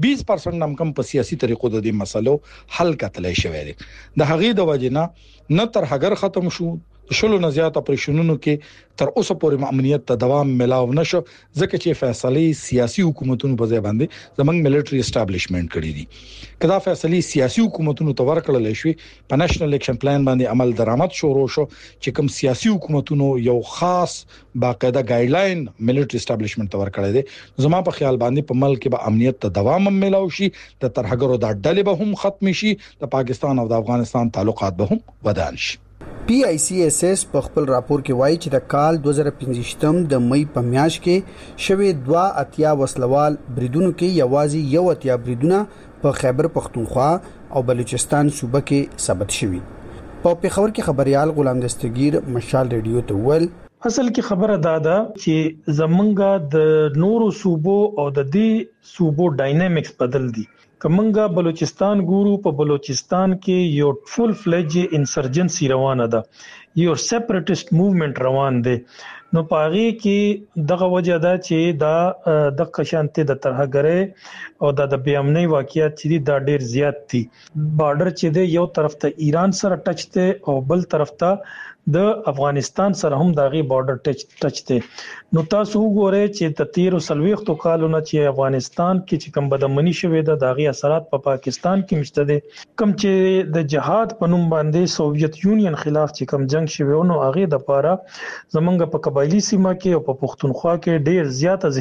20% هم کم په سیاسي طریقو د دې مسلو حل کتلای شوی دی. د هغې د وجنه نه تر هغه ختم شو شلو نه زیات اپریشنونو کې تر اوسه پورې امنیت ته دوام ملاو نشو ځکه چې فیصله سیاسي حکومتونو په ځای باندې زمنګ ملټری اسټابلیشمنت کړی دي. کدا فیصله سیاسي حکومتونو ته ورکړل شي په نېشنل الیکشن پلان باندې عمل درآمد شروع شو چې کوم سیاسي حکومتونو یو خاص باقاعده ګایډلاین ملټری اسټابلیشمنت ته ورکړی دي. زما په خیال باندې په ملک کې به امنیت ته دوام ملاو شي د ترهګرو د ډلې به هم ختم شي د پاکستان او د افغانستان تعلقات به هم ودان شي. PICSS په خپل راپور کې وایي چې د کال 2015 د مئی په میاشت کې شوې 2 وسلوال بریدونو کې یوازې 1 بریدونه په خیبر پختونخوا او بلوچستان صوبه کې ثبت شوي. په پیښور کې خبريال غلام دستگیر مشال ریډیو ته ول اصل کې خبره دادا چې زمونږه د نورو صوبو او د دې صوبو ډاینامیکس بدل دي. کمنګا بلوچستان ګورو په بلوچستان کې یو فل فلج انسرجنسي روانه ده یو سیپریټیست موومېنټ روان دی نو پاغي کې دغه وجه ده چې دا د قشانته د ترهګرې او د بیامنۍ واقعیت چې دا ډیر زیات دي. بارډر چې دی یو طرف ته ایران سره ټچ دی او بل طرف ته د افغانستان سره هم داغي بارډر ټچ دی. نو تاسو وګورئ چې د 13 کالونو چې افغانستان کې چې کوم بدمنی شوې ده داغي اثرات په پاکستان کې مشته دي. کوم چې د جهاد په نوم باندې سوویت یونین خلاف چې کوم جنگ شوی نو هغه د پاره زمونږ په قبایلی سیمه کې او په پښتونخوا کې ډیر زیاته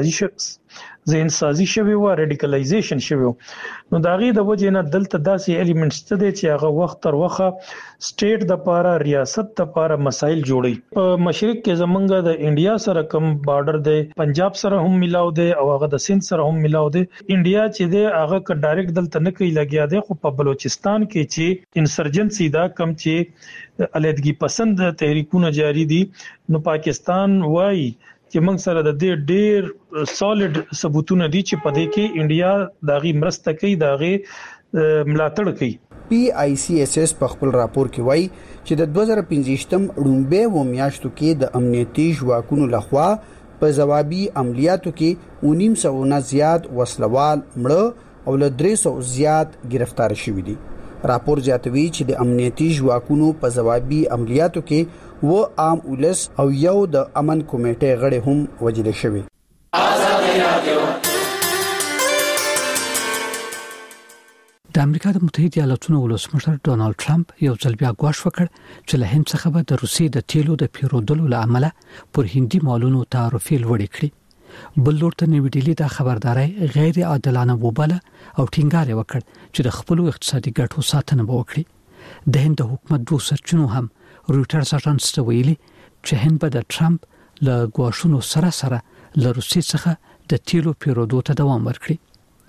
ذهن سازي شوی و ریډیکلایزیشن شوی. نو داغي د وجه نه دلته داسې الیمنټس ته دي چې هغه وخت تر وخه سټیټ د پاره ریاست د پاره مسایل جوړي. په مشرق کې زمونږ د انډیا سره کوم بارډر دی پنجاب سره هم ملاو دی او هغه د سند سره هم ملاو دی. انډیا چې دی هغه ک ډایرکټ دلته نه کوي لګیا دی خو په بلوچستان کې چې انسرجنسي دا کم چې علیحدګي پسند تحریکونه جاری دي نو پاکستان وایي چې موږ سره د دې ډیر سالډ ثبوتونه دي چې په دې کې انډیا داغي مرسته کوي داغي ملاتړ کوي. PICSS په خپل راپور کې وایي چې د 2015 رومبه و میاشتو کې د امنیتي ځواکونو لخوا په ځوابي عملیاتو کې 1900 نه زیات وسلوال مړه او له 300 زیات گرفتار شوي دي. راپور زیاتوي چې د امنیتي ځواکونو په ځوابي عملیاتو کې و عام ولس او یو د امن کمیټې غړي هم وژل شوي. د امریکا د متحده ایالاتونو ولسمشر ډونالد ټرمپ یو ځل بیا غواړي وکړ چې له هند څخه به د روسي د تیلو د پیرودلو لامل پر هندي مالونو تعرفې لوړې کړي. بل لورته نیو ډیلی د خبرداري غیر عادلانه وباله او ټینګار وکړ چې د خپل اقتصادي ګټو ساتنه وکړي. د هند حکومت دوه سرچینو هم رويټرز اژانس ته ویلي چې هند به د ټرمپ له غواړنو سره له روسي څخه د تیلو پیرودو ته دوام ورکړي.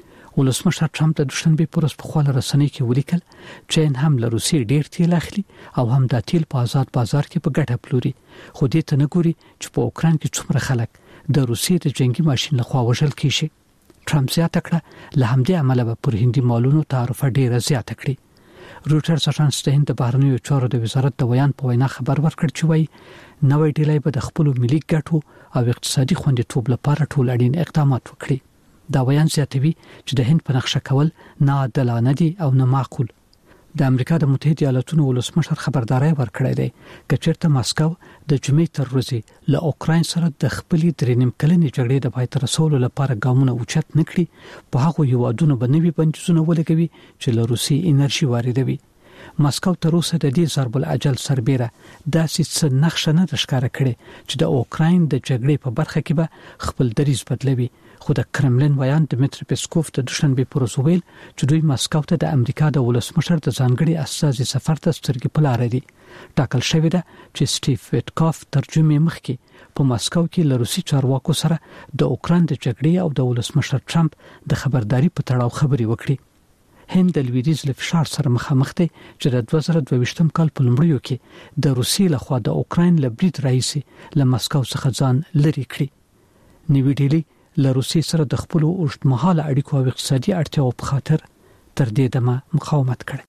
ولسمشر ټرمپ د دوشنبه پر ورځ په خپل رسنۍ کې ولیکل چې هم له روسي ډیر تیل اخلي او هم د تیل په آزاد بازار کې په ګټه پلوري. خو دې ته نه ګوري چې په اوکران کې څومره خلک د روسي د جنگي ماشين لخوا وژل کیږي. ټرمپ زیاته کړه له همدې عمله به پر هندي مالونو تعرفه ډیره زیاته کړي. رويټرز اژانس د هند بهرنیو چارو د وزارت د ویان په وینا خبر ورکړ چې وایي نوې ډیلۍ به د خپل ملي ګټو او اقتصادي خوندیتوب لپاره ټول اړین اقدامات وکړي. دا ویان زیاتوي چې د هند په نقشه کول ناعادلانه دي او نه معقول. د امریکا د متحده ایالاتونو ولسمشر خبرداري ورکړی دی چې چیرته ماسکو د جمعې تر ورځې له اوکرين سره د خپلې درېنیم کلنې جګړې د پای ته رسولو لپاره ګامونه اوچت نکړي په هغه یوادونو باندې بندیزونه ولګوي چې له روسي انرژي واردوي. ماسکو تر اوسه د دې ضرب العجل سربېره داسې څه نقشه نه ښکاره کړي چې د اوکرين د جګړې په برخه کې به خپل دریځ بدلوي. خو د کرملین ویان دمیتری پیسکوف د دوشنبه پر ورځ ویل چې دوی ماسکو ته د امریکا د ولسمشر د ځانګړي استازي سفر ته سترګې په لار دي. ټاکل شوی ده چې سټیف ویټکاف ترجمه مخکې په ماسکو کې له روسي چارواکو سره د اوکران د جګړې او د ولسمشر ټرمپ د خبرداري په تړاو خبري وکړي. هند د لویدیز له فشار سره مخامخ دی چې د 2022 کال په لومړیو کې د روسي لخوا د اوکرين له برید رئیس له ماسکو څخه ځان لري کړی. نیو ډیلی له روسي سره د خپل اوږدمهاله اړیکو او اقتصادي اړتیاو په خاطر تر دې دمه مقاومت کړی.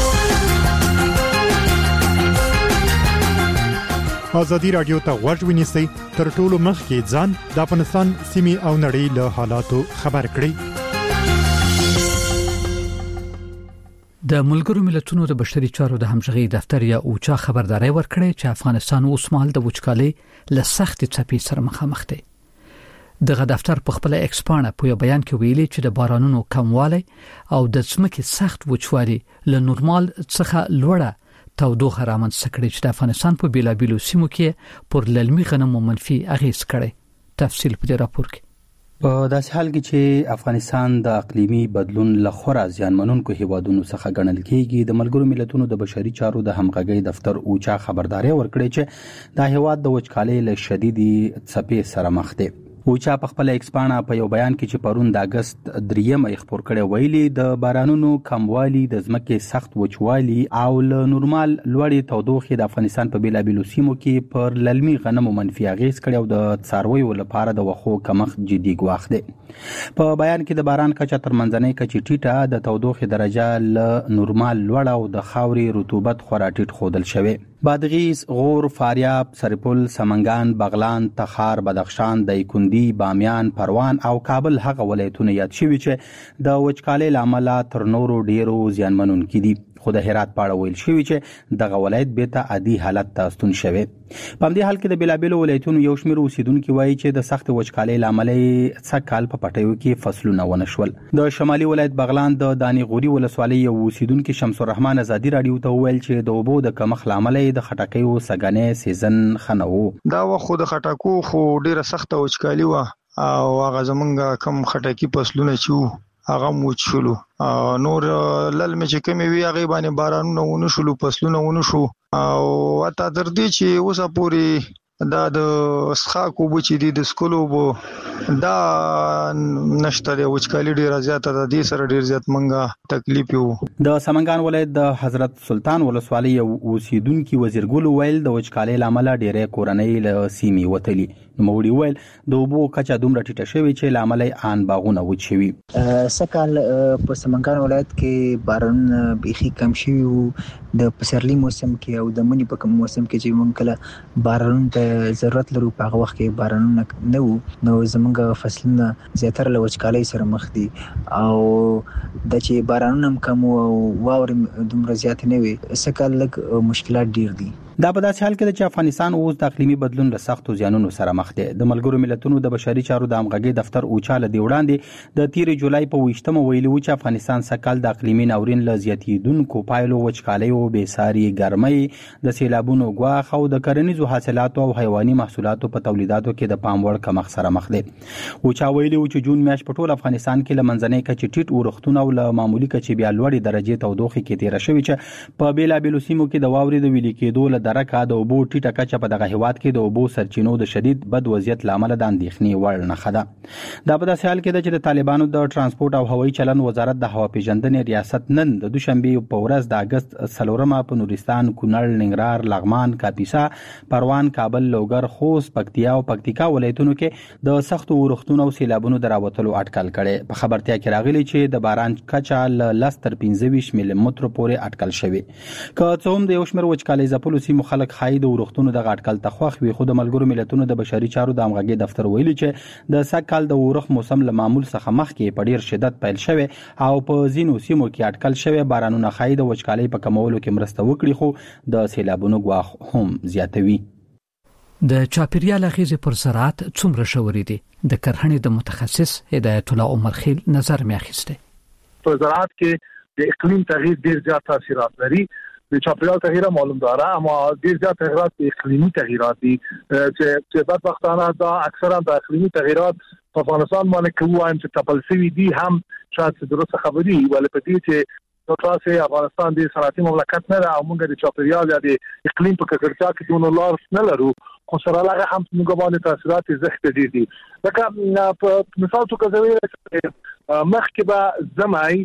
ازادي رادیو ته غوږ ونیسئ تر ټولو مخکې ځان د افغانستان سیمې او نړۍ له حالاتو خبر کړئ. د ملګرو ملتونو د بشري چارو د همغږي دفتر یا اوچا خبرداري ورکړې چې افغانستان اوس مهال د وچکالۍ له سخت څپې سره مخامخ دی. دغه دفتر په خپل ایکس پاڼه په بیان کې ویلي چې د بارانونو کموالی او د ځمکې سخت وچوالي له نورمال څخه لوړه تودوخه رامنځته کړې چې د افغانستان په بیلابیلو سیمو کې پر للمي غنمو منفي اغیز کړي. تفصیل په دې راپور کې. په داسې حال کې چې افغانستان د اقلیمي بدلون له خورا زیانمنونکو هیوادونو څخه ګڼل کېږي، د ملګرو ملتونو د بشري چارو د همغږي دفتر اوچا خبرداري ورکړې چې دا هیواد د وچکالۍ له شدیدي څپې سره مخ دی. اوچا په خپل ایکس پاڼه په یو بیان کې چې پرون د اگست 3 خبر کړي ویلي د بارانونو کموالی د ځمکې سخت وچوالي او له نورمال لوړې تودوخې د افغانستان په بیلابیلو سیمو کې پر للمي غنمو منفي اغیز کړي او د څارویو لپاره د وخو کمښت جدي ګواښ دی. په بیان کې د باران کچه تر منځنۍ کچې ټیټه، د تودوخې درجه له نورمال لوړه او د خاورې رطوبت خورا ټیټ ښودل شوی. بادغیس، غور، فاریاب، سرپل، سمنګان، بغلان، تخار، بدخشان، دایکندي، بامیان، پروان او کابل هغه ولایتونه یاد شوي چې د وچکالۍ لامل تر نورو ډیرو زیانمنونکي دي. خو د هرات په اړه ویل شوی چې دغه ولایت بیرته عادي حالت ته ستون شوی. په همدې حال کې د بیلابیلو ولایتونو یو شمېر اوسیدونکو وایي چې د سخت وچکالۍ لامل څه کال په پټیو کې فصلونه ونه شول. د شمالي ولایت بغلان د دانی غوري ولسوالۍ یو اوسیدونکو شمس الرحمن ازادي رادیو ته ویل چې د اوبو د کمښت لامل د خټکیو سګنې سیزن خنو. دا وخت د خټکو خو ډیره سخت وچکالي و او هغه زمونږ کم خټکی فصلونه چې هغه موچلو نور للمه چې کمی وی هغه باندې بارانونه ونه شلو، فصلونه ونه شو او اته تر دې چې اوسه پوری دا د اسخاکو بچی دي د سکولو بو دا نشته د وچکالي ډیره زیاته ده، دې سره ډیر زیات منګه تکلیف یو. د سمنګان ولایت د حضرت سلطان ولسوالۍ اوسیدونکو وزیرګل ویل د وچکالۍ لامل ډیره کورنۍ له سیمې وتلي. نوموړي ویل د اوبو کچه دومره ټیټه شوې چې لامل ان باغونه وچوي. سکهال په سمنګان ولایت کې باران بيخي کم شوی وو د پسرلي موسم کې او د منی په کوم موسم کې چې مونږ کله باران ته ضرورت لرو په هغه وخت کې بارانونه نه وو، نو زمونږ فصلونه زیاتره له وچکالۍ سره مخ دي او د چې بارانونه کم او واورې دومره زیات نه وي، سکهال لږ مشکلات ډیر دي. دا په داسې حال کې چې افغانستان اوس د اقلیمي بدلون له سختو زیانونو سره مخ دی. د ملګرو ملتونو د بشري چارو د همغږي دفتر اوچا له دی وړاندې د 13 جولای په 28 ویلي و چې افغانستان سکهال د اقلیمي ناورین له زیاتیدونکو پایلو وچکالۍ او بېساري ګرمۍ، د سیلابونو ګواښ او د کرنیزو حاصلاتو او حیواني محصولاتو په تولیداتو کې د پام وړ کمښت سره مخ دی. اوچا ویلي و چې جون میاشت په ټول افغانستان کې له منځنۍ کچې ټیټ اورښتونه او له معمولي کچې بیا لوړې درجې تودوخې کې تیر شوی چې په بیلابیلو سیمو کې د واورې د ویلي کېدو له درکه د اوبو ټیټه کچه په دغه هیواد کې د اوبو سرچینو د شدید بد وضعیت لامل د اندېښنې وړ نښه ده. دا په داسې حال کې ده چې د طالبانو د ترانسپورت او هوایي چلند وزارت د هوا پیژندنې ریاست نن د دوشنبه په ورځ د اگست 4 په نورستان، کونړ، ننګرهار، لغمان، کاپیسا، پروان، کابل، لوګر، خوست، پکتیا او پکتیکا ولایتونو کې د سختو اورښتونو او سیلابونو دراوتلو اټکل کړي. په خبرتیا کې راغلي چې د باران کچه ل 10 تر 15 ملي متر پورې اټکل شوی. که څه هم د یو شمېر وچکالۍ ځپلو سیمو خلک خای د اورښتونو د اټکل تخوخ وي، خو د ملګرو ملتونو د بشري چارو د همغږي دفتر ویلي چې د سکهال د اورښت موسم له معمول څخه مخکې په ډیر شدت پیل شوی او په ځینو سیمو کې اټکل شوی بارانونه خای د وچکالۍ په کمولو کې مرسته وکړي، خو د سیلابونو ګواښ هم زیاتوي. د چاپیریال اغیزې پر زراعت څومره شوري دي؟ د کرهڼې د متخصص هدایت الله عمر خیل نظر مې اخیسته. په زراعت کې د اقلیم تغییر ډیر زیات تاثیرات لري. د چاپیریال تغییر معلوم داره، اما ډیر زیات تغیرات اقلیمی تغیرات دي چې بدبختانه دا اکثرا د اقلیمی تغیرات په افغانستان باندې کوم چې تپلسوي دي هم شاید درسته خبري ولې په دې چې تاسو افغانستان د صنعتي مملکت نه او موږ د چاپیریال یا د اقلیم په ککړتیا کې دونه لار نه لرو، خو سره هغه هم موږ باندې تاثیرات زیات دي. لکه په مثال تو کوي مخکې به زمای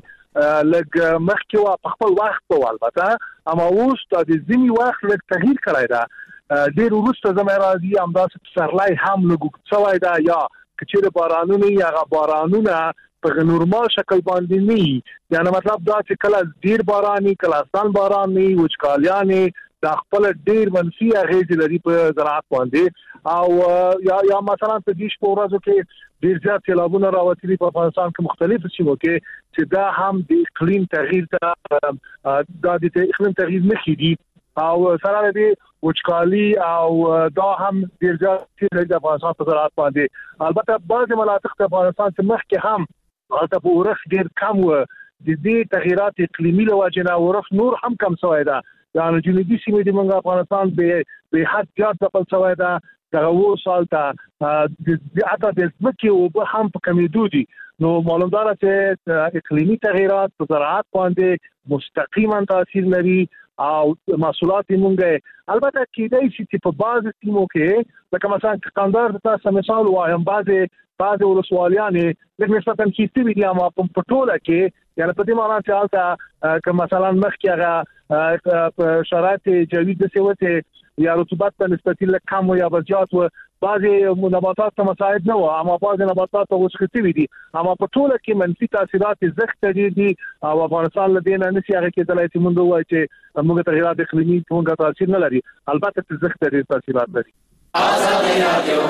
لګ مخکې وا په خپل وخت په البته اما اوس د ځینی وخت لګ تغییر کړی دا ډیر وروسته زمای راځي همداسې سرلای هم لګو څوای دا یا کچېره بارانونه یا بارانونه په نورمال شکل باندې نه، یعنی مطلب دا چې کله ډیر باراني کله آسان باراني وچکالیانې د خپل ډیر منفي اغیز لري په زراعت باندې او یا مثلا په دې شپه ورځو کې ډیر زیات سیلابونه راوتلي په افغانستان کې مختلف سیمو کې چې دا هم د اقلیم تغییر ته د اقلیم تغییر مخې دي او سره دې وچکالي او دا هم ډیر زیات د افغانستان په زراعت باندې البته بعض مناطق د افغانستان چې مخکې هم هلته په ورخ ډیر کم و د دې تغیرات اقلیمي له وجې نه ورخ نور هم کم شوی ده یعنی جنوبي سیمې د منګ افغانستان به حد زیات ځپل شوی ده دغه سال ته د اته د ځمکې او به هم په کمیدو دي نو معلوم ده چې اقلیمي تغیرات په زراعت باندې مستقیما تاثیر لري او محصولات مونږه البته کېدای شي چې په بعض سیمو کې لکه مثلا کندهار ته مثال وایم بعض ولسوالیانې د نسبتا کیسې دي اما په ټوله کې یعنی په دې معنی چې حالت که مثلا مخکې هغه شرایط جوی د سیوته یا رطوبت په نسبت له کم یا زیات و بعضی نباتات ته مساعد نه و اما بعضی نباتات ته وسختي دي اما په ټوله کې منفي تاثیرات زغت دي او افغانستان له دینه نشي هغه کې دلایل چې مونږ وایي چې موږ تغیرات اقلیمي څنګه تاثیر نه لري البته زغت دي تاثیرات لري آزادي رادیو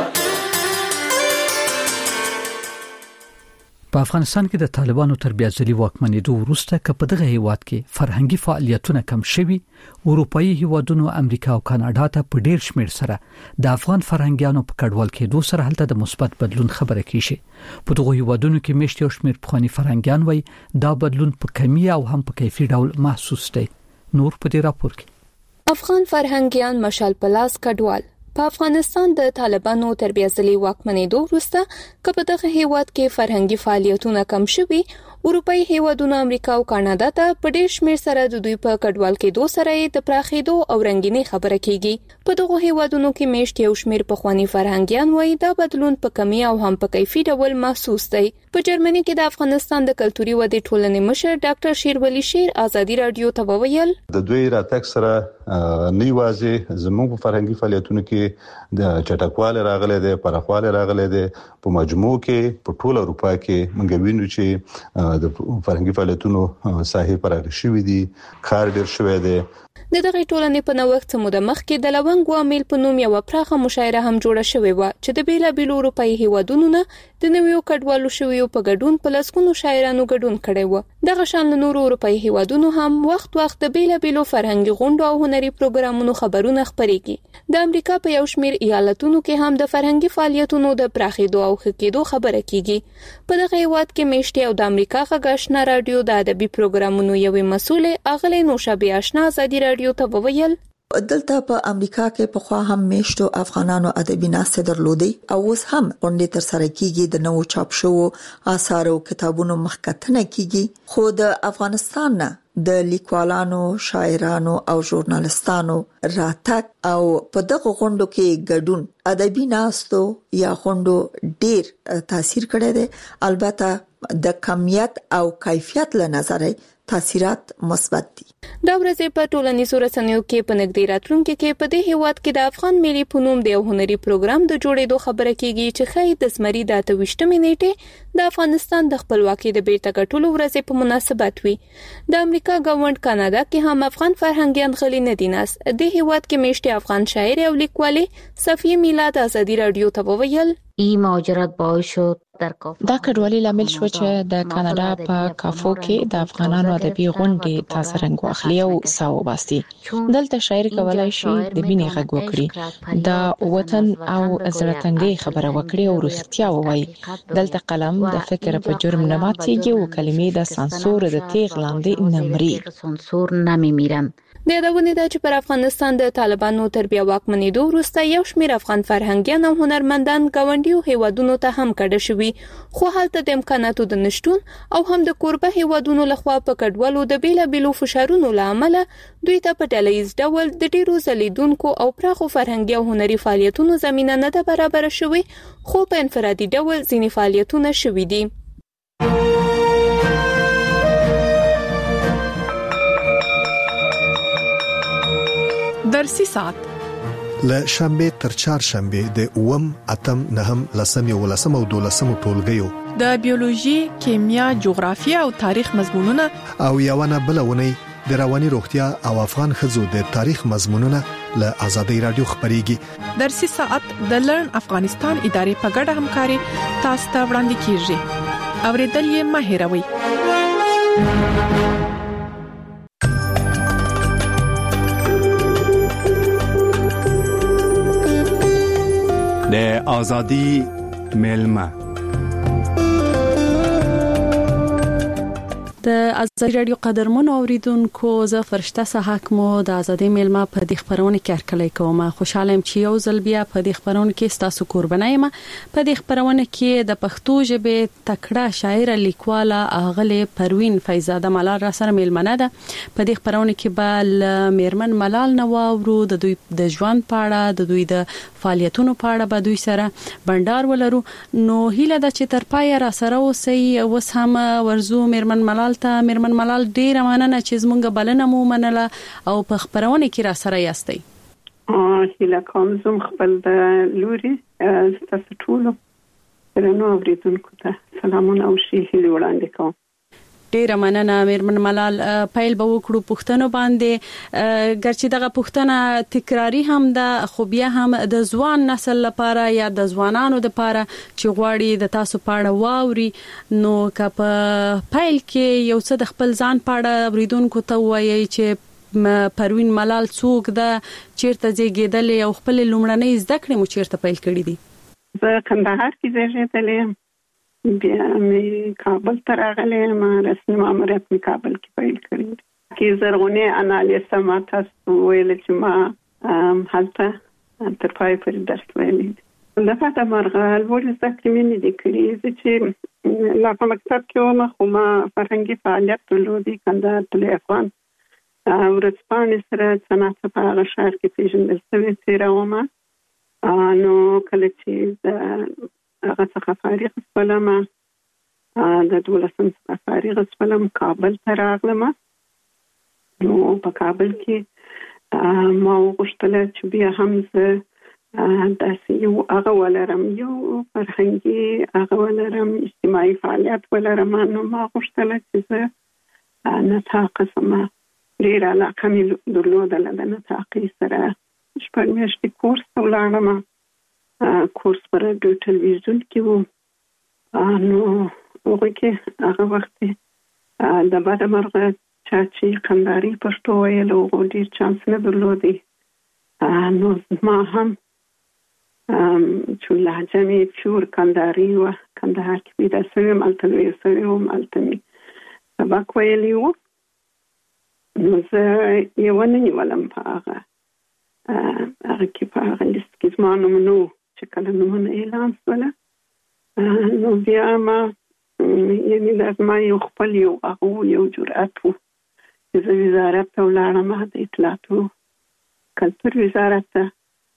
په افغانستان کې د طالبانو تر بیا ځلي واکمنېدو وروسته که په دغه هیواد کې فرهنګي فعالیتونه کم شوي اروپאי هیوادونو امریکا او کاناډا ته په ډیر شمیر سره د افغان فرهنګیانو په کډوال کېدو سره هلته د مثبت بدلون خبره کیږي په دغه هیوادونو کې مشت یو شمیر پخوانی فرهنګیان وای دا بدلون په کمی او هم په کیفي ډول محسوس دی نور په دې راپور کې افغان فرهنګیان مشال پلاس کډوال په افغانستان د طالبانو تر بیا ځلي واکمنېدو وروسته که په دغه هیواد کې فرهنګي فعالیتونه کم شوي اروپאי هیوادونو امریکا او کاناډا ته په ډیر شمیر سره د دوی په کډوال کېدو سره د پراخېدو او رنګینی خبره کیږي په دغه هیوادونو کې مشت یو شمیر پخوانی فرهنګیان وایي دا بدلون په کمی او هم په کیفي ډول محسوس دی په جرمني کې د افغانستان د کلتوري ودې ټولنې مشر ډاکټر شیرولی شیر آزادي رادیو ته وویل د دوی راتګ سره نه یوازې زموږ په فرهنګي فعالیتونو کې د چټکواله راغله ده پرخواله راغله ده په مجموع کې په ټول اروپا کې موږ وینو چې د فرهنګي فعالیتونو ساحې پراخ شوې دي کار ډیر شوی دی د دغه ټولنې په نوښت سمو د مخ کې د لونګ عامل په نوم یو پراخه مشاعره هم جوړه شوې و چې د بیلابیلو اروپאי هیوادونو نه د نویو کډوالو شویو په ګډون په لسګونو شاعرانو ګډون کړي و دغه شان نورو اروپאי هیوادونو هم وخت د بیلابیلو فرهنګي غونډو او هنري پروګرامونو خبرونه خپرېږي د امریکا په یو شمیر ایالتونو کې هم د فرهنګي فعالیتونو د پراخېدو او خکېدو خبره کیږي په دغه هیواد کې مشتي او د امریکا غږ رادیو د ادبي پروګرامونو یوې مسؤلې اغلې نوشابه آشنا آزادي رادیو ته وویل دلته په امریکا کې په خوا هم میشتو افغانانو ادبي ناسته درلودي او اوس هم غونډې تر سره کیږي د نوو چاپ شوو آثار او کتابونو مخکتنه کیږي خو د افغانستان نه د لیکوالانو شاعرانو او ژورنالستانو راتګ او په دغه غونډو کې ګډون ادبي ناستو یا غونډو ډیر تاثیر کړی دی البته د کمیت او کیفیت له نظره تاثیرات مثبت دي دا ورځې په ټولنیزو رسنیو کې په نږدې راتلونکو کې په دې هیواد کې د افغان ملي پونوم د هنري پروګرام د جوړېدو خبره کیږي چې خې د زمري د 28 نیټه د افغانستان د خپلواکۍ د بیرته ګټلو ورځې په مناسبت وي د امریکا ګاونډ کاناډا کې هم افغان فرهنګیان غلي نه دي ناس د هیواد کې مشتي افغان شاعر او لیکوالې صفیه میلاد آزادي رادیو ته وویل این مهاجرت باعث شد دا کډوالي لامل شو چې د کاناډا په کافو کې د افغانانو ادبي غونډې تاسو رنګ واخلي او ساو باسي دلته شاعر کولای شي د مینې غږ وکړي د وطن او زړه خبره وکړي او رښتیا ووایي دلته قلم د فکر په جرم نه ماتيږي او کلمې د سانسور د تیغ لاندې نه مري سانسور نمیمیرن د یادونه ده چې پر افغانستان د طالبانو تر بیا واکمنېدو وروسته یو شمېر افغان فرهنګیان او هنرمندان ګاونډیو هیوادونو ته هم کډه شوي خو هلته د امکاناتو د نشټون او هم د کوربه هیوادونو لخوا په کډوالو د بیلابیلو فشارونو له امله دوی ته په ډلهییز ډول د ډیرو ځلیدونکو او پراخو فرهنګي او هنري فعالیتونو زمینه نه ده برابر شوې خو په انفرادي ډول ځینې فعالیتونه شوي دي درسي ساعت له شنبه تر چهارشنبه د اوم اتم نهم لسم او لسم او دولسم ټولګیو د بیولوژي، کیمیا، جغرافیه او تاریخ مضمونونه او یوونه بلونه د رواني روغتیا او افغان ښځو د تاریخ مضمونونه له آزادۍ رادیو خبريږي. درسي ساعت د لرن افغانستان ادارې په ګډه همکاري تاسو ته وړاندې کیږي. اوریدل یې مه هېروئ. د آزادۍ ملما د ازادي رادیو قدرمن اوریدونکو زه فرشته صحاک مو د ازادي ملما په دې خبرونه کې هرکلی کوم. خوشاله يم چې یو ځل بیا په دې خبرونه کې تاسو قربانای ما. په دې خبرونه کې د پښتو ژبې تکړه شاعر لیکواله اغله پروین فیضزاده ملال را سره ملمنه ده. په دې خبرونه کې بل میرمن ملال نواورو د دوی د ژوند پاړه د دوی د فعالیتونو پاړه به دوی سره بندر ولرو. نو هیله ده چې تر پای را سره اوسئ. اوس هم ورزو میرمن ملال میرمن ملال ډیره مننه چې زمونږ بلنه مو منله او په خبرونه کې را سره یاستئ. هیله کوم زم خپل د لوري تاسو ټول درنو اوریدونکو ته سلامونه او شي هیله وړاندې کوم. ډیره مننه میرمن ملال. پیل به وکړو پښتنو باندې. ګرچې دغه پښتنه تکراری هم ده خو بیا هم د ځوان نسل لپاره یا د ځوانانو لپاره چې غواړي د تاسو پاړه واوري نو که په پیل کې یو څه د خپل ځان پاړه اوریدونکو ته وایي چې پروین ملال څوک ده، چیرته زیږیدلې او خپل لومړنۍ زده کړې مو چیرته پیل کړې دي؟ زه کندهار کې زیږیدلې یم. بیا مې کابل ته راغلم. رسمي ماموریت مې کابل کې پیل کړی. کې زرغونه انالیسه ما تاسو ویل چې ما هلته تر پای پورې درس ویلې. دغه د مرغال ولې ځکه مې نه دي کړی چې لا په مکتب کې ومه خو ما فرهنګي فعالیت درلودي. کندهار تل افغان ورځپاڼې سره صنعت په هغه ښار کې پیژندل شوې تیره ومه. نو کله چې هغه څخه فارغ شولم د 12 څخه فارغ شولم کابل ته راغلم. نو په کابل کې ما وغوښتل چې بیا هم زه داسې یو هغه ولرم، یو فرهنګي هغه ولرم، اجتماعي فعالیت ولرم. نو ما غوښتل چې زه نطاقه سم ډېره علاقه مې درلودله د نطاقي سره. شپږ میاشتې کورس ته ولاړم. کورس پر راډیو ټلویزیون کې وو. نو هغه کې هغه وخت د بعد مرغه چې کندهاري پښتو ویل او ډېر چانس نه درلودي. نو ما هم چې لهجه مې پیور کندهاري وه. کندهار کې پیدا شوم، هلته لویه شوې وم، هلته مې سبق ویلی و. نو زه یې ونه نیولم په هغه کې په هغه لیست کې زما نوم نه و چې کله نومونه اعلان شوله. نو بیا ما یعنې زما یو خپل یو جرأت و چې زه وزارت ته ولاړم، د اطلاعاتو کلتور وزارت ته.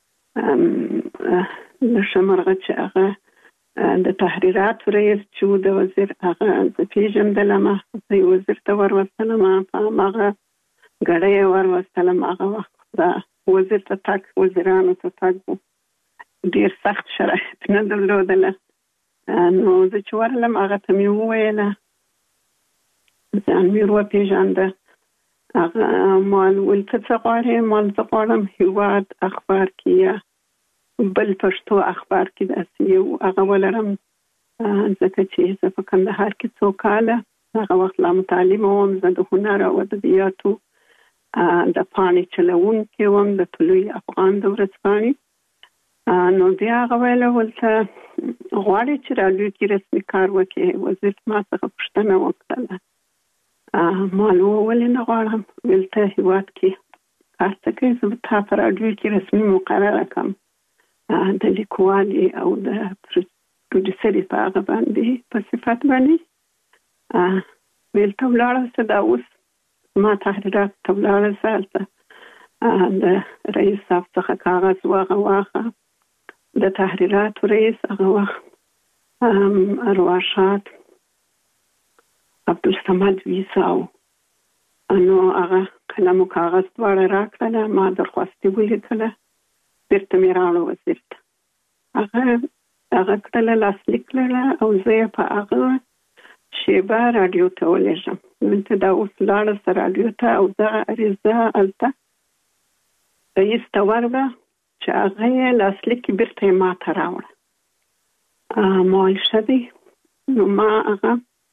د شمرغه چې هغه د تحریراتو رئیس چې و د وزیر هغه زه پیژندلم. زه یې وزیر ته وروستلم، په هماغه ګړی یې وروستلم. هغه وخت د وزیر ته تګ وزیرانو ته تګ ډېر سخت شرایط نه درلودله. نو زه چې ورغلم هغه ته مې وویله، ځان مې وپېژانده. هغه مال ویل ته څه غواړې؟ مال زه غواړم هېواد اخبار کې یا بل پښتو اخبار کې داسې یو هغه ولرم، ځکه چې زه په کندهار کې څو کاله هغه وخت لا متعلمه وم. زه د هنر او ادبیاتو د پاڼې چلوونکې وم، د طلوع افغان د ورځپاڼې. نو بیا هغه ویله ولته غواړې چې راډیو کې رسمي کار وکړې؟ وزیر ما څخه پوښتنه وکړله. ما ولې نه غواړم؟ ویل ته هېواد کې کار څه کوې؟ زه به تا په راډیو کې رسمي مقرره کړم د لیکوالې او د پروډیوسرې په هغه باندې په صفت باندې. ویل ته ولاړه شه، دا اوس ما تحریرات ته ولاړه شه، هلته د رئیس صاحب څخه کاغذ واخه. د تحریراتو رئیس هغه وخت ارواښاد عبدالصمد ویساو. نو هغه قلم او کاغذ دواړه راکړله. ما درخواستي ولیکله، بیرته مې راوړه وزیر ته. هغه کړله، لاسلیک کړله او زه یې په هغه شیبه رادیو ته ولېږم. دلته دا اوس لاړه سره رادیو ته او دا عریضه هلته رئیس ته ورغله چې هغه یې لاسلیک بیرته یې ماته راوړه. ما ویل ښه دی. نو ما هغه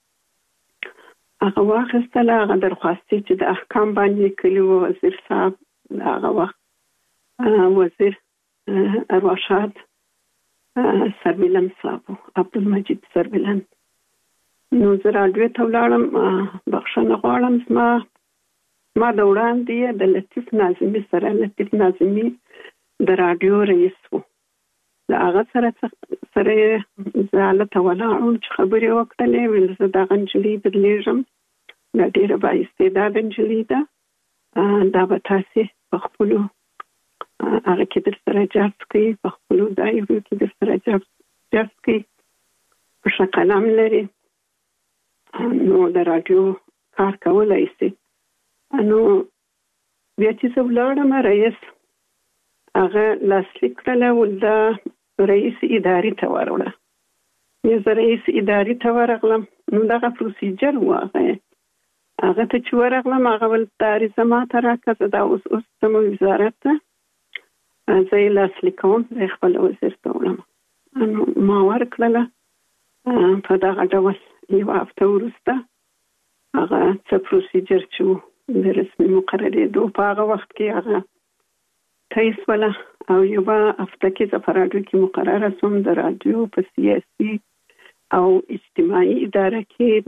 واخیستله، هغه درخواستي چې د احکام باندې کلي و وزیر صاحب هغه وخت وزیر ارواښاد سربیلن صاحب عبدالمجید سربیلن. نو زه رادیو ته ولاړم، بخښنه غواړم زما د وړاندې د لطیف ناظمي سره، لطیف ناظمي د رادیو رئیس و، د هغه سره زه هلته ولاړم چې خبرې وکړلې. ویل زه دغه نجلۍ درلېږم، دا ډېره بااستعداده نجلۍ ده، دا به تاسې په خپلو هغه کې در سره جذب کوي، په خپلو دایرو کې در سره جذب کوي، په ښه قلم لري، نو د رادیو کار کولی شي. نو بیا چې زه ولاړم، رئیس هغه لاسلیک کړله، دا رئیس ادارې ته ورغله. زه رئیس ادارې ته ورغلم، نو دغه پروسیجر و. هغه ته چې ورغلم، هغه ول دا عریضه ماته راکړه، زه دا اوس ځم وزارت ته، زه یې لاسلیک کوم، زه یې خپل وزیر ته وړم. نو ما ورکړله. په دغه ډول یو هفته وروسته هغه څه پروسیجر چې و د رسمي مقررېدو په هغه وخت کې هغه طی شوله، او یوه هفته کې زه په راډیو کې مقرره شوم، د راډیو په سیاسي او اجتماعي اداره کې د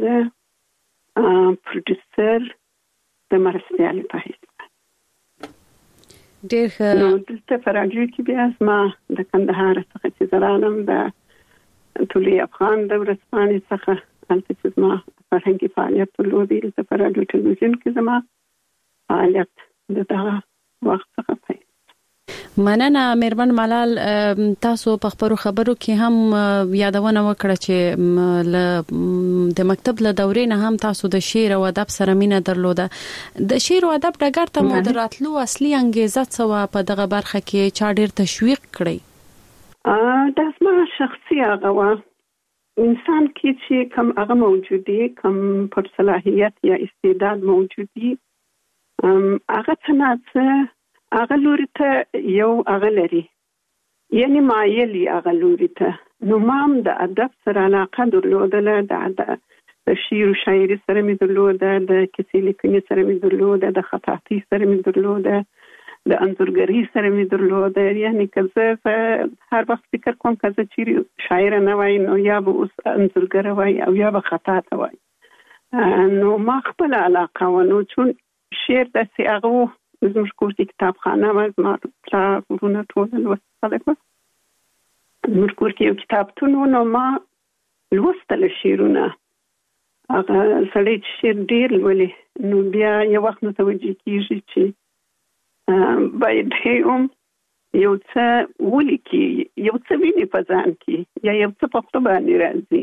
پروډوسر د مرستیالې په حیث. ډېر ښه. نو دلته په راډیو کې بیا زما د کندهار څخه چې زه رالم، د طلوع افغان د ورځپاڼې څخه هلته چې زما فرهنګي فعالیت درلودی، دلته په راډیو ټلویزیون کې زما فعالیت د دغه وخت څخه پیل. مننه میرمن ملال. تاسو په خبرو کې هم یادونه وکړه چې د مکتب له دورې نه هم تاسو د شعر او ادب سره مینه درلوده. د شعر او ادب ډګر ته مو دراتلو اصلي انګیزه څه وه؟ په دغه برخه کې چا ډېر تشویق کړی؟ دا زما شخصي هغه وه، انسان کې چې کم هغه موجودي، کم پر صلاحیت یا استعداد موجودي، هغه څه نه څه هغه لوري ته یو هغه لري، یعنی مایل هغه لوري ته. نو ما هم د ادب سره علاقه درلودله، د شعر و شاعري سره مې درلوده، د کیسې لیکنې سره مې درلوده، د خطاطۍ سره مې درلوده، د انځورګرۍ سره مې درلوده. یعنی که زه هر وخت فکر کوم که زه چیرې شاعره نه وای، نو یا به اوس انځورګره وای او یا به خطاطه وای. نو ما خپل علاقه و. نو چون شعر داسې هغه و، زموږ کور کې کتابخانه وه، زما پلار ورونه ټول لوست خلک وه، زموږ کور کې یو کتابتون و. نو ما لوستله شعرونه. هغه سړی چې شعر ډېر لولي، نو بیا یو وخت متوجه کېږي چې باید هم یو څه ولیکي، یو څه ویني په ځان کې، یا یو څه په خپل باندې راځي.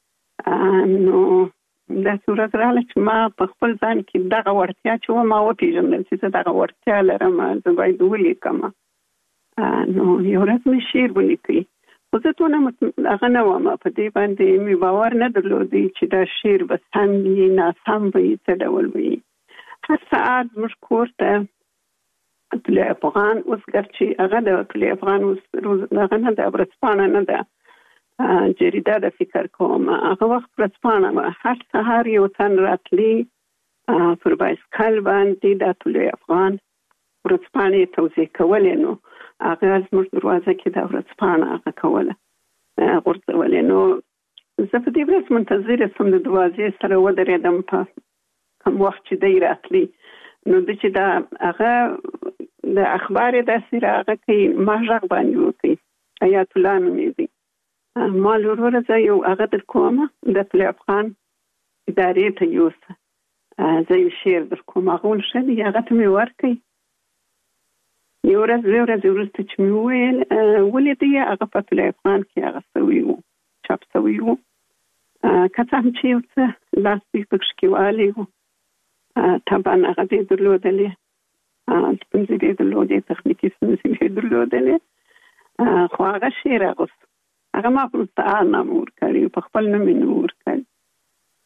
نو داسې ورځ راغله چې ما په خپل ځان کې دغه وړتیا چې وه ما وپېژندل چې زه دغه وړتیا لرم، زه باید ولیکم. نو یو ورځ مې شعر ولیکئ، خو زه دونه هغه نه وم، په دې باندې مې باور نه درلودی چې دا شعر به سم وي ناسم وي څه ډول وي. هر ساعت زموږ کور ته طلوع افغان، اوس ګرچې هغه د طلوع افغان اوس هغه نه ده، ورځپاڼه نه ده، جریده د فکر کوم، هغه وخت ورځپاڼه وه. هر سهار یو تن راتلی پر بایسکل باندې د طلوع افغان ورځپاڼې توزیع کولې. نو هغه زموږ دروازه کې د ورځپاڼه هغه کوله غورځولې. نو زه په دې ورځ منتظره شوم، د دروازې سره ودرېدم په کوم وخت چې دی راتلی. نو د چې دا هغه د اخبار داسې راغه کوي، ما غږ باندې وکړي، حیات الله نومېږي. ما وروره زه یو هغه در کومه د طلوع افغان ادارې ته یوسه، زه یو شعر در کوم. هغه ول ښه دی، هغه ته مې ورکړئ. یو ورځ دوه ورځې وروسته چې مې وویل ولیدی، هغه په طلوع افغان کې هغه سوی و، چاپ سوی و. که څه هم چې یو څه لاسلیک پکښې کې والی و، طبعا هغه دې درلودلې، ستونزې دې درلودې، تخنیکي ستونزې دې درلودلې، خو هغه شعر اغوست. هغه ما په مستعار نامه ورکړی، په خپل نوم یې نه ورکړی.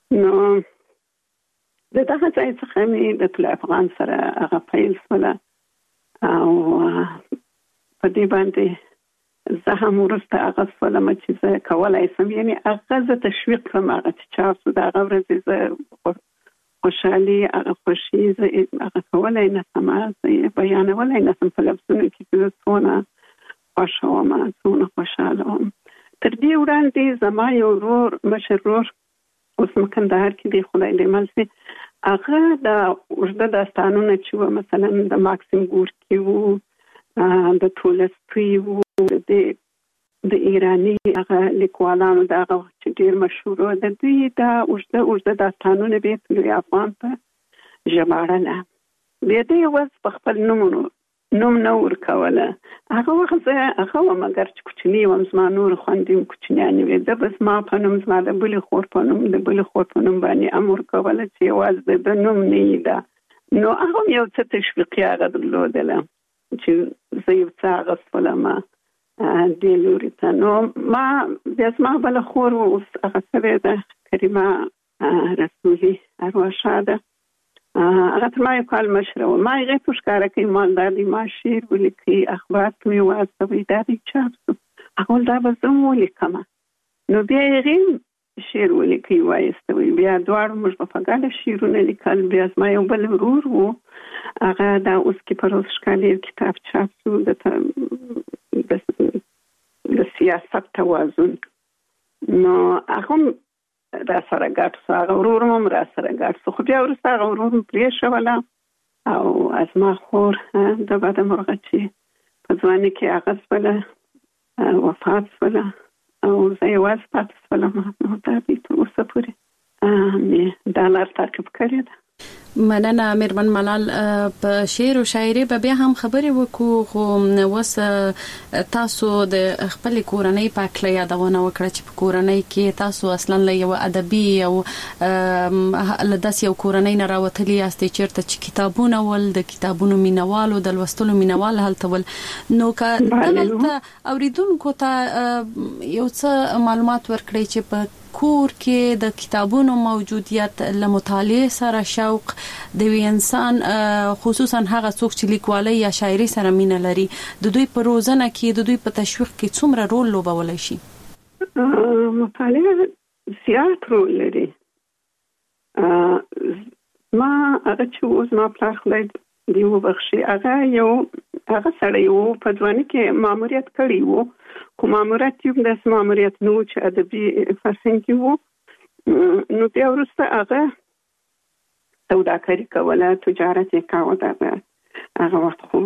نو دغه ځای څخه مې د ټول افغان سره هغه پیل سره او په دې باندې زه هم ورسته هغه سوالم چې زه کولای سم یعنی هغه زه تشویق کوم هغه چې تاسو دا ورځې زه خوشحالي هغه خوشي زه هغه کولای نه سم زه بیانولای نه سم په لفظونو کې چې څونه خوشاله څونه خوشاله تر دې وړاندې زما یو ورور مشرور اوس مکندهار کې دی خدای دې ملسي هغه د اوږده داستانونه چې مثلا د ماکسیم ګورکي وو د تولستوی وو د ایرانی هغه لیکوالانو دا چې ډیر مشهور د دوی دا اوږده داستانونه به په افغان په ژباړل به دې وس په خپل نوم نور کوله هغه وخت هغه مګر چې کوچنی و زما نور خوندې کوچنیانه وي د بس ما په نوم زما د بل خور په نوم باندې امر کوله چې واز د نوم نه ده نو هغه یو څه تشویقي هغه درلودله چې زه یو څه غوښتلم د لوري ته نو ما د اسما بل خور اوس هغه سره ده کریمه رسولي ارواښاده هغه تر ما یو کال مشره و ما یې پوښتنه کوي مالدار دي ما شعر ولیکي اخبار کوي واسطوي دا دي چاپ هغه دا به زه ولیکم نو بیا یې شعر ولیکي واسطوي بیا دوړ موږ په فګاله شعرونه لیکل بیا ما یو بل ورور و هغه دا اوس کې پر اوس ښکالي کتاب چاپ شو د سیاست توازن نو هغه را سره ګټ سره ورورم را سره ګټ خو بیا ورسره ورورم پرې شوله او از ما خور د بعد مرغه چې په ځواني کې هغه سره وفات شوله او زه یې واس پاتې شوله نو دا به تر اوسه پورې دا لار تعقیب کړې ده مننه میرمن ملال په شعر او شاعري به بیا هم خبرې وکړو خو وس تاسو د خپل کورنۍ په اړه یادونه وکړه چې په کورنۍ کې تاسو اصلا له یو ادبي او لداس یو کورنۍ نه راوتلی یاستئ چیرته چې کتابونه ول د کتابونو مینوالو د لوستلو مینوال هلته ول نو که دلته اوریدونکو ته یو څه معلومات ورکړئ چې په کور کې د کتابونو موجودیت له مطالعه سره شوق د انسان خصوصا هغه څوک چې لیکوالۍ یا شاعري سره مینه لري د دوی په روزنه کې د دوی په تشویق کې څومره رول لوبولای شي مطالعه زیات رول لري ما هغه چې اوس ما پلار خدای دی وبخښي هغه سړی وو په ځواني کې ماموریت کړی وو کوم ماموریت یو د ماموریت نو چې ادبي فرهنګ وو نو بیا ورسته هغه سوداګري کوله تجارت یې کاوه هغه وخت خو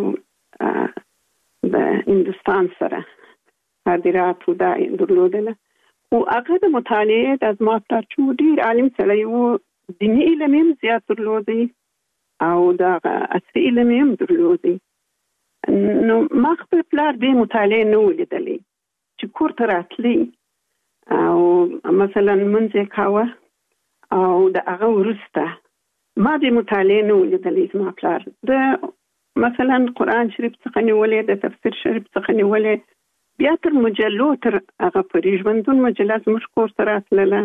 د هندستان سره صادرات دا درلودله او هغه د مطالعه د ما پلار چې ډیر عالم سړی وو دیني علم یې زیات درلودي او دا عصري علم یې درلودي نو ما خپل پلار دې مطالعه نه ولیدلې چې کور ته راتلی او مثلا منځه کاوه او د هغه ورسته ما دې مطالعه نه ولیدلې ما پلار د مثلا قرآن شریف څخه نیولې د تفسیر شریف څخه نیولې بیا تر مجلو تر هغه پرې ژوندون مجله زموږ کور ته راتلله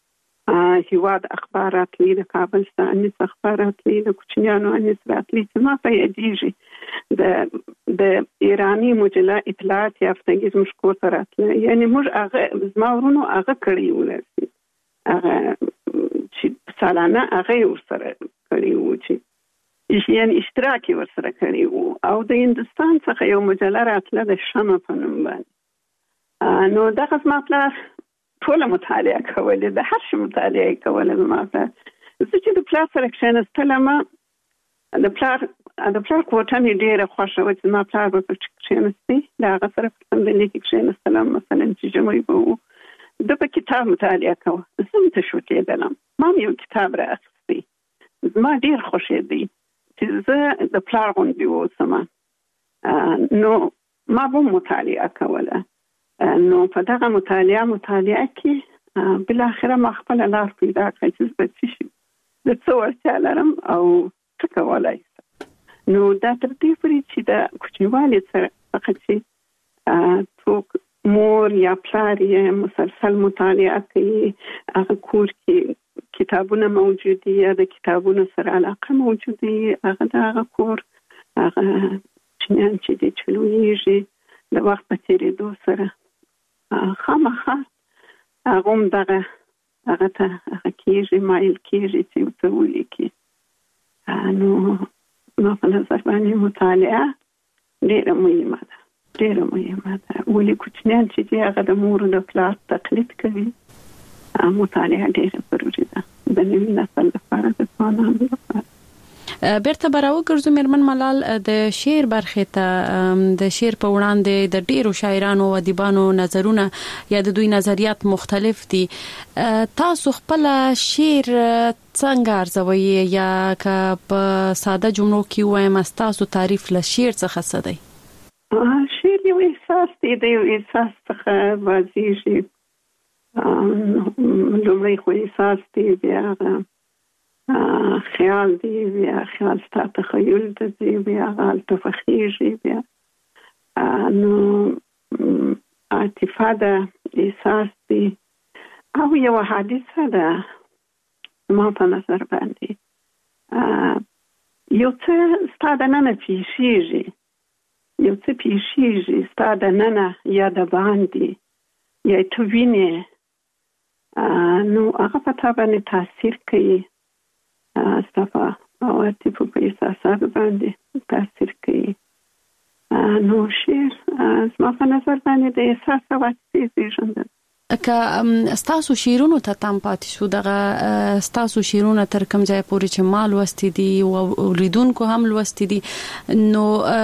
هیواد اخبار راتلی د کابل څخه انیس اخبار راتلی د کوچنیانو انیس راتلی چې ما په یادېږي د ایرانی مجله اطلاعات یافتګي زموږ کور ته راتله یعنی موږ هغه زما ورونو هغه کړی ولرسي هغه چې سالانه هغه ورسره کړی و چې یعنی اشتراک ورسره کړی و او د هندستان څخه یو مجله راتله د شمع په نوم باندې نو دغه زما پلار ټول مطالعه کوله د هر شي مطالعه کوله ما ته چې د پلار سره کښېنستلم د پلار کوټه مې ډېره خوښه وه چې ما پلار به پکې کښېنستی د هغه سره په صندلۍ کې کښېنستلم مثلا چې ژمی به و ده په کتاب مطالعه کوه زه هم تشویقېدلم ما هم یو کتاب رااخیستی زما ډېر خوښېدی چې زه د پلار غوندې واوسم نو ما به مطالعه کوله نو په دغه مطالعه کې بالاخره ما خپل لار پیدا کړه چې زه څه د څه وړتیا لرم او څه کولای شم نو دا تر دې پورې چې د کوچنیوالي څخه چې څوک مور یا پلار یې مسلسل مطالعه کوي هغه کور کې کتابونه موجود دي یا د کتابونو سره علاقه موجود دي هغه د کور هغه چنان چې د چلويږي د وخت په تیریدو سره خامخا هغه دغه ته هغه کېږي مایل کېږي چې څه ولیکي. نو په نظر باندې مطالعه ډېره مهمه ده ولې کوچنیان چې دي هغه د مور د پلار تقلید کوي. مطالعه ډېره ضروري ده د نوي نسل لپاره د ځوانانو لپاره. بیرته براو ګرځو میرمن ملال د شعر برخه ته د شعر په وړاندې د ډیرو شاعرانو او ادیبانو نظرونه یا د دوی نظریات مختلف دي. تاسو خپل شعر څنګه ارزوي یا که په ساده جملو کې وایم تاسو تعریف له شعر څخه څه دی؟ شعر یو احساس دی د یو احساس څخه واضحي لومړی خو احساس دی بیا خیال دی بیا خیال ستا تخیل دی بیا غال تفخیږي بیا نو عاطفه ده احساس دی او یو حادثه ده ما په نظر باندې یو څه ستا د ننه پیښیږي ستا د ننه یا د باندې یا تو وینې نو هغه په تا باندې تاثیر کوي استفا او عاطفه په احساسات باندې تاثیر کوي. نو شعر زما په نظر باندې د احساس او عاطفې زیږنده. که ستاسو شعرونو ته تام پاتې شو دغه ستاسو شعرونه تر کوم ځای پورې چې مال وستې دي او اوریدونکو هم لوستې دي نو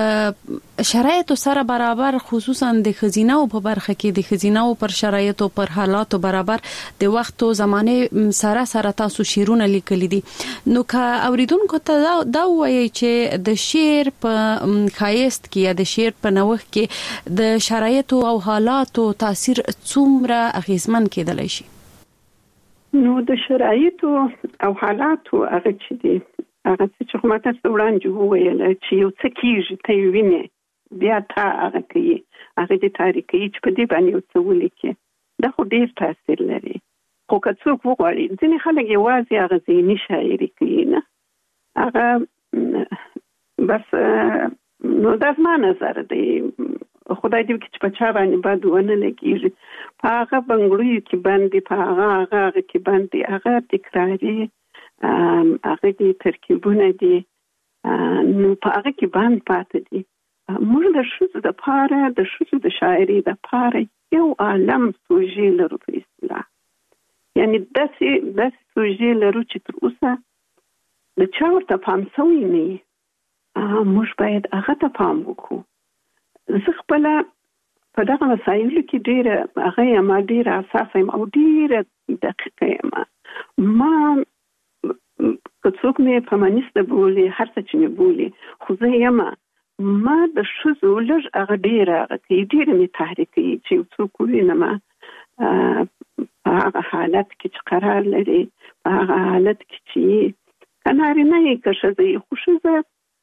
شرایطو سره برابر خصوصا د خزینه او په برخه کې د خزینه او پر شرایطو پر حالاتو برابر د وخت او زمانه سره تاسو شعرونه لیکلي دي نو که اوریدونکو ته دا وایي چې د شعر په خایست کې یا د شعر په نوښت کې د شرایطو او حالاتو تاثیر څومره اغیزمن کېدلی شي؟ نو د شرایطو او حالاتو هغه چې دي هغه چې کومه تاسو وړاندې وویل چې یو څه کېږي ته وینې بیا تا هغه کوي هغه د تاریخي چې په دې باندې یو څه ولیکي دا خو ډېر تاثیر لري. خو که څوک وغواړي ځینې خلک یوازې هغه ذهني شاعري کوي نه هغه بس نو دا زما نظر دی خدای دې چې په چا باندې بد ونه لګیږي په هغه بنګړیو کې باندې په هغه کې باندې هغه تکراري هغه دې ترکیبونه دي نو په هغه کې باندې پاتې دي. موږ د ښځو د پاره د ښځو د شاعري د پاره یو عالم سوژې لرو په اصطلاح یعنی داسې سوژې لرو چې تر اوسه د چا ورته پام شوی نه موږ باید هغه ته پام وکړو. زه خپل په دغه مسایلو کې ډېره حساسه یم او ډېره دقیقه یم. ما که څوک مې فمینیسته بولي هر څه چې مې بولي خو زه یم ما د ښځو لږ هغه ډېره مې تحریکوي چې یو څوک ووینم په هغه حالت کې چې قرار لري په هغه حالت کې چې که نارینه یې که ښځه یې خو ښځه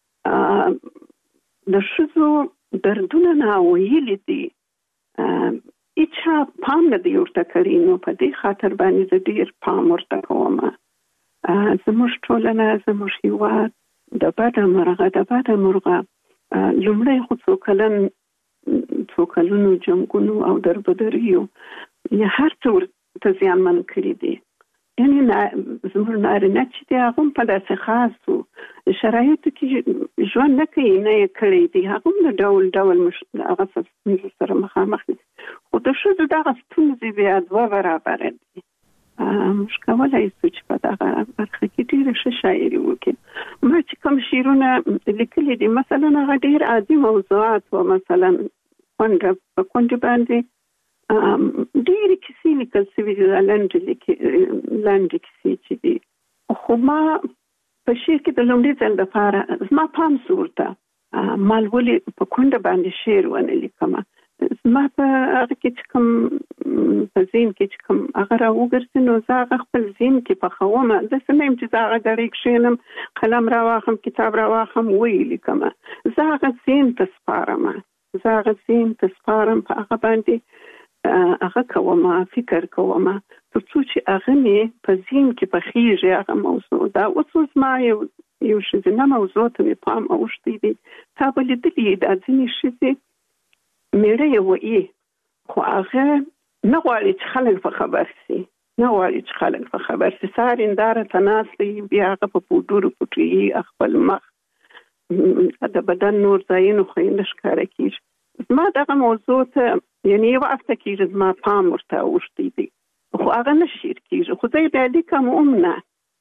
د ښځو دردونه ناویلي دي هیچا پام نه دی ورته کړی نو په دې خاطر باندې زه ډېر پام ورته کوم. زموږ ټولنه زموږ هېواد د بده مرغه لومړی خو څو کلونو جنګونو او دربدریو یا هر څه ورته زیانمن کړي دي یعنی زموږ نارینه چې دی هغه په داسې خاصو شرایطو کې ژوند نه کوي نه یې کړی دی هغه د ډول هغه ستونزو سره مخامخ دي خو د ښځو دغه ستونزې بیا دوه برابره دي. موږ کولی شو چې په دغه برخه کې ډېره ښه شاعري وکړو. ما چې کوم شعرونه لیکلي دي مثلا هغه ډېر عادي موضوعات و مثلا په کونډه باندې ډېرې کیسې لیکل شوي دي لنډې کیسې چې دي خو ما په شعر کې د لومړي ځل دپاره زما پام شو ورته ما ولې په کونډه باندې شعر ونه لیکم زما په هغه کې چې کوم په ذهن کې چې کوم هغه راوګرځي نو زه هغه خپل ذهن کې پخوم داسې نه یم چې زه هغه ګړۍ کښېنم قلم راواخلم کتاب راواخلم ویې لیکم زه هغه ذهن ته سپارم په هغه باندې هغه کوم فکر کوم ترڅو چې هغه مې په ذهن کې پخېږي هغه موضوع دا اوس ما یو شې نه موضوع ته پام اوښتې دي تا به لیدلې دا ځینې شي مېړه یې وایي خو هغه نه غواړي چې خلک په خبر شي سارنداره ته ناست دی بیا هغه په پوډرو پټوي خپل مخ د بدن نور ځایونو خو یې نه ښکاره کېږي زما دغه موضوع ته یعنې یوه هفته کېږي زما پام ورته اوښتی دی خو هغه نه شیر کېږي خو زه یې بیا لیکم هم نه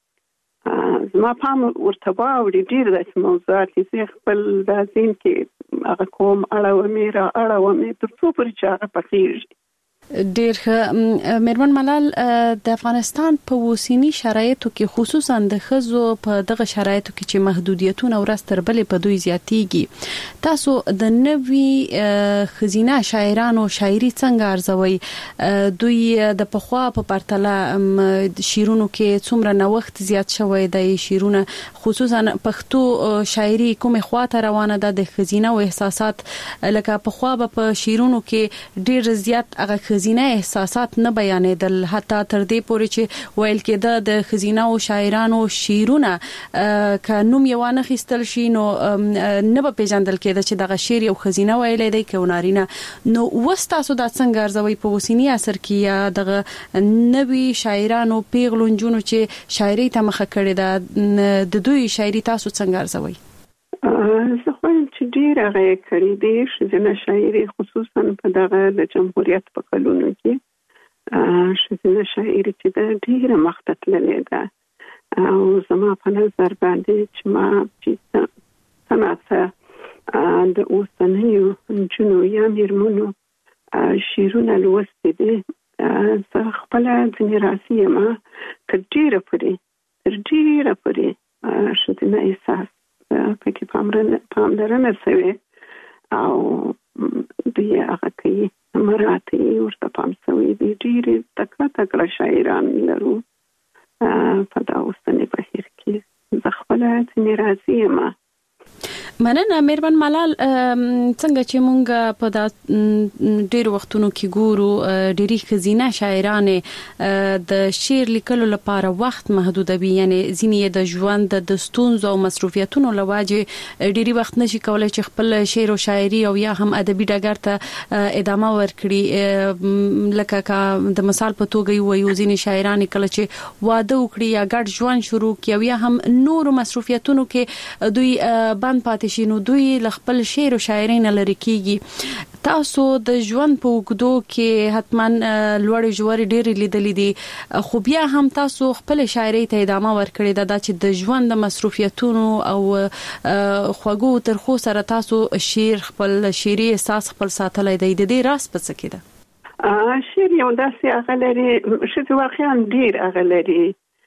زما پام ورته واوړي ډېر داسې موضوعات دي زه خپل دا ذهن کې هغه کوم اړومې تر څو پورې چې هغه پخېږي ډېر مېرمن ملال د افغانستان په اوسنی شرایطو کې خصوصا د ښځو په دغه شرایطو کې چې محدودیتونه ورځ تر بلې په دوی زیاتېږي تاسو د نوي ښځینه شاعرانو شاعري څنګه ارزوئ دوی د پخوا په پرتله شعرونو کې څومره نوښت زیات شوی دی شعرونه خصوصا پښتو شاعري کومه خواته روانه ده د ښځینه او احساسات لکه پخوا په شعرونو کې ډېر زیات هغه ښځینه احساسات نه بیانېدل حتی تر دې پورې چې ویل کېده د ښځینه او شاعرانو شعرونه که نوم یې وانه خیستل شي نو نه به پیژندل کېده چې دغه شعر یو ښځینه ویلی دی که نارینه نو اوس تاسو دا څنګه ارزوئ په اوسني عصر کې یا دغه نوي شاعرانو پیغلو نجونو چې شاعري ته مخه کړې ده د دوی شاعري تاسو څنګه ارزوئ زه خوایم چې ډېر هغه یې کړي دي ښځینه شاعري خصوصا په دغه د جمهوریت په کلونو کې ښځینه شاعري چې ده ډېره مخته تللې ده او زما په نظر باندې چې ما چې څه د اوسنیو نجونو یا مېرمنو شعرونه لوستي دي زه خپله ځینې راسي یم تر ډېره پورې ښځینه احساس پکې پاملرنه شوې او دوی هغه کوي مراتې ورته پام شوی دي ډېرې تکړه شاعران لرو په دا اوسني بهیر کې زه خپله ځینې راضي یم مننه مېرمن ملال څنګه چې مونږ په دا ډېر وختونو کې ګورو ډېری ښځینه شاعرانې د شعر لیکلو لپاره وخت محدودوي یعنی ځینې د ژوند د ستونزو او مصروفیتونو له وجې ډېری وخت نشي کولای چې خپل شعر او شاعري او یا هم ادبي ډګر ته ادامه ورکړي لکه د مثال په توګه یو ځینې شاعران کله چې واده وکړي یا ګډ ژوند شروع کړي یا هم نور مصروفیتونو کې دوی بند پاتې شي نو دوی خپل شعر او شاعري نه لري کیږي تاسو د ژوند په وګړو کې حتما لوړ ژور ډېر لیدلې دي خو بیا هم تاسو خپل شاعري ته ادامه ورکړې ده چې د ژوند د مصروفیتونو او خوږو ترخو سره تاسو شعر خپل شعري احساس خپل ساتلای دی د دې راز په څه کې ده شعر یو داسې هغه لري چې واقعا ډېر هغه لري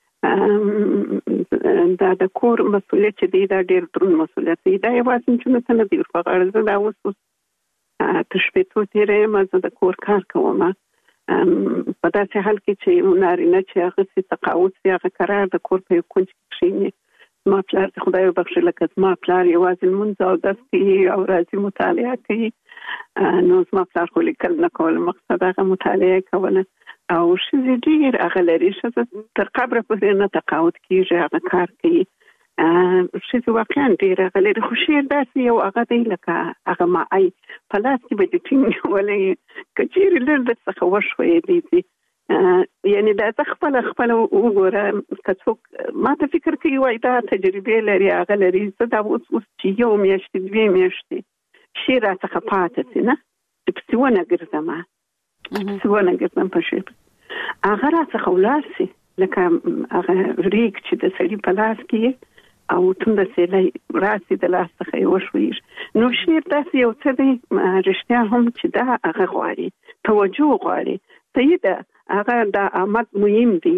دا د کور مسؤلیت دی دا ډېر دروند مسؤلیت دی دا یوازې چې نه دی په غاړه زه دا اوس تشبیهو تیرې مزه د کور کار کوم په داسې حال کې چې نارینه چې هغه څه تقاعد یا قرار د کور په کونج کې شي ما پلار خدای وبخښي لکه ما پلار یوازې مونږ او دستي او راځي مطالعه کوي نو ما پلار خو لیکل نه کول مقصد هغه مطالعه کوله او شې ډېر هغه لري چې تر قبر پورې نه تقاعد کیږي هغه کار کوي شې واقعا ډېر هغه لري خو شعر داسې یو هغه دی لکه هغه ما ای په لاس کې به دې ټینګ ولې کچېرې لږ د څه وشوي دي یعنی دا خپل وګوره که څوک ما ته فکر کوي وای دا تجربه لري هغه لري څه دا اوس چې یو میاشتې دوه میاشتې شعر څخه پاتې نه چې ونه ګرځم په شعر هغه راڅخه ولاسي لکه هغه ریک چې د سړي په لاس کې او تند سیلای راسي د لاس څخه یو شوي نو شعر داسې یو څه دی رښتیا هم چې دا هغه غواړي توجه غواړي سیده هغه د آمد مهم دی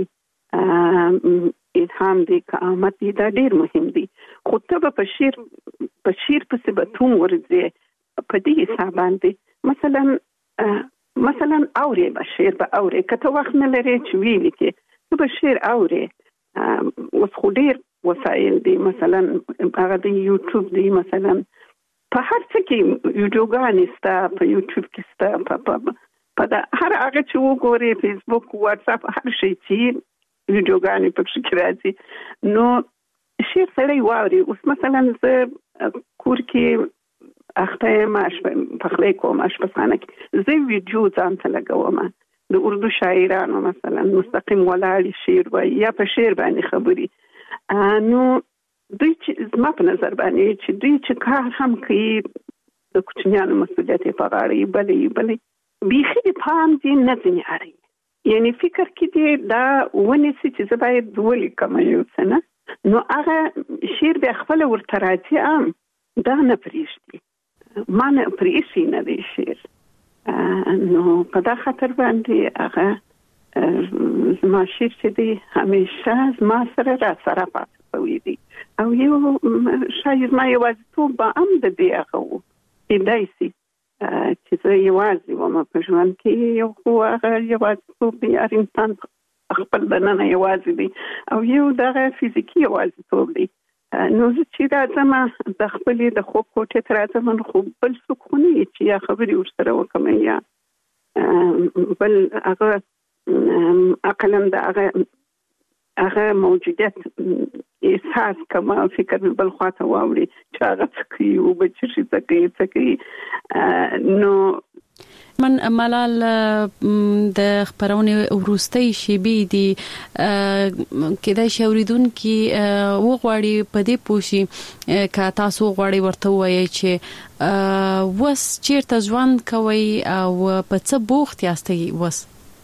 الهام دی که آمد دی دا ډیر مهم دی خو ته په شعر پسې به توم ورځي په دې حساب باندې مثلا اوري به شعر به اوري کته وخت نه لري چې ویلي کې ته به شعر اوري اوس خو ډیر وسایل دي مثلا هغه د یوټیوب دی مثلا په هر څه کې ویډیوګانې ستا په یوټیوب کې ستا په په دا هر هغه چې وګوري فیسبوک واتس اپ هر شي چې ویډیوګانې پکې راځي نو شیر سره واوري. اوس مثلا زه کور کې اخته ماش په خلې کوم ماش په خانه کې زه ویډیو ځان ته لګوم د اردو شاعرانو مثلا مستقیم ولاړ شعر وای یا په شعر باندې خبري نو دوی چې زما په نظر باندې چې دوی چې کار هم کوي د کوچنیانو مسؤلیت په غاړه بلې بیخي د پام دي نه ځنی اړي یعنی فکر کې دی دا ونی چې زه باید ولي کوم یو څه نو هغه شعر به خپل ورته راځي دا نه پریشتي ما نه پریشي نه دی شعر نو په دا خاطر باندې هغه زما شعر چې دی همیشه زما سره را سره پاتې دی او یو شاید ما یوازیتوب به د دې هغه و دایسي چې زه یوازې وم په ژوند کې یو خو هغه یوازیتوب دی هر انسان خپل دننه یوازې دی او یو دغه فزیکي یوازیتوب دی نو زه چې راځم د خپلې د خوب کوټې ته راځم نو خو بل څوک خو نه وي چې یا خبرې ورسره وکړم یا بل هغه عقلاً د هغه موجودیت احساس کوم فکر بل خواته واوري چې هغه څه کوي او بچی څه کوي نو من ملال د خبرونه وروستۍ شیبې دي کله چې اوریدونکو وغواړي په دې پوښي کا تاسو غواړي ورته وایي چې وس چیرته ژوند کوي او په څه بوخت یاستئ وس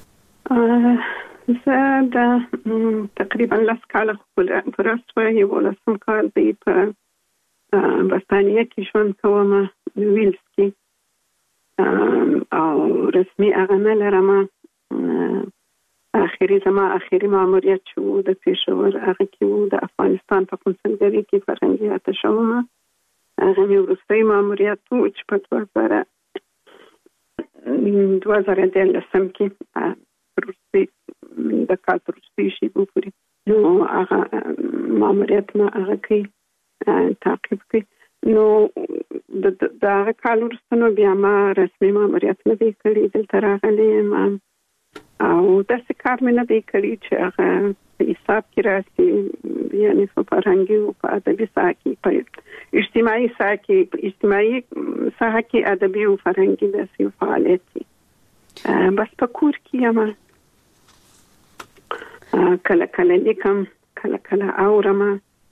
زه دا تقریبا لاس کال پرسته یو لسم کال دی په برتانیه کې ژوند کوم ویلز کې او رسمي هغه نه لرم اخیری ماموریت شو د پېښور هغه کې د افغانستان په کنسولګرۍ کې فرهنګي اتشوم هغه مې وروستي ماموریت و چې په 2013 کې وروستي د کال وروستي شي وګوري نو هغه ماموریت ما هغه کې تعقیب کوي نو دا کال ورستنو بیا ما رسمي ماموریت نه دی کړی دلته راغلی او داسې کار مې نه دی کړی چې هغه په حساب کې راسي یعنی په فرهنګي او په ادبي ساحه کې په اجتماعي ساحه کې ادبي او فرهنګي داسې فعالیت دي بس په کور کې یم کله لیکم کله اورم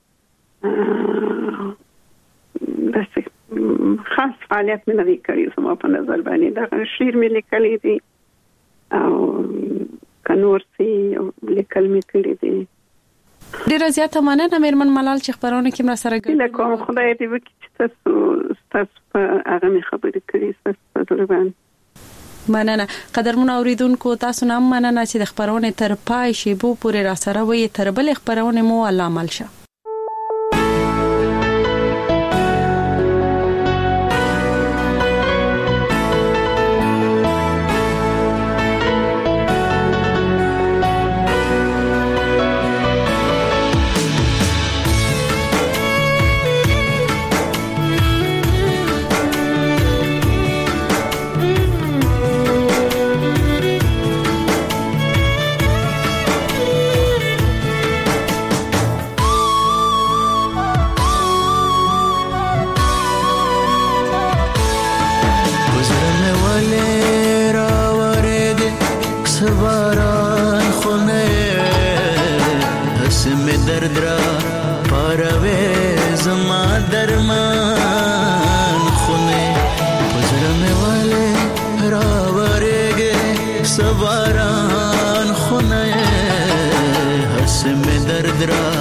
داسې خاص فعالیت مې نه دی کړی زما په نظر باندې دا شعر مې لیکلی دی او کنور سي لیکل مې کړی دی ډیره زیاته مننه مېرمن ملال چې خبرونه کې مرا سره ګټه کوم خدای دې وکړي چې تاسو په هغه مې خبرې کړې تاسو په دروازه مننه قدرمن اوریدونکو تاسو نام مننه چې د خبرونه تر پای شی بو پورې را سره وي تر بل خبرونه مو الله عمل شه سباران خونه هس میں درد را